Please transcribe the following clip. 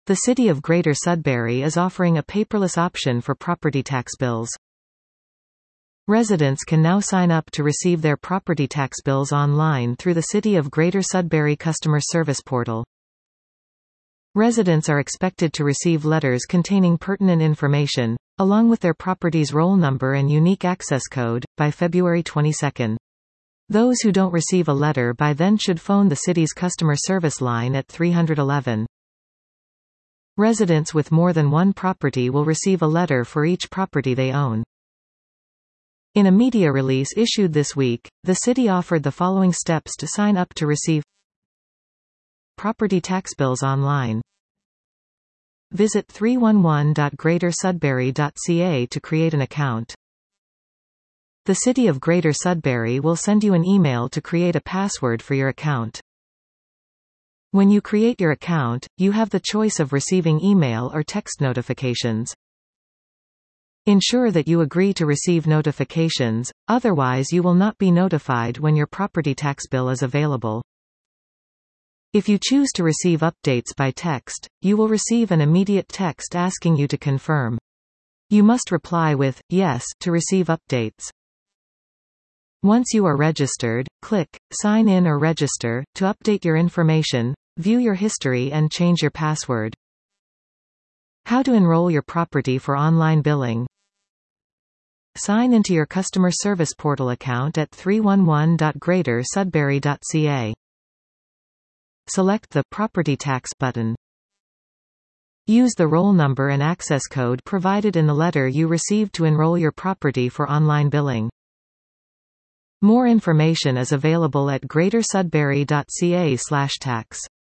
The City of Greater Sudbury is offering a paperless option for property tax bills. Residents can now sign up to receive their property tax bills online through the City of Greater Sudbury customer service portal. Residents are expected to receive letters containing pertinent information, along with their property's roll number and unique access code, by February 22. Those who don't receive a letter by then should phone the city's customer service line at 311. Residents with more than one property will receive a letter for each property they own. In a media release issued this week, the city offered the following steps to sign up to receive property tax bills online. Visit 311.greatersudbury.ca to create an account. The City of Greater Sudbury will send you an email to create a password for your account. When you create your account, you have the choice of receiving email or text notifications. Ensure that you agree to receive notifications, otherwise you will not be notified when your property tax bill is available. If you choose to receive updates by text, you will receive an immediate text asking you to confirm. You must reply with "Yes" to receive updates. Once you are registered, click Sign in or Register to update your information, view your history and change your password. How to enroll your property for online billing. Sign into your customer service portal account at 311.greatersudbury.ca. Select the Property Tax button. Use the roll number and access code provided in the letter you received to enroll your property for online billing. More information is available at greatersudbury.ca/tax.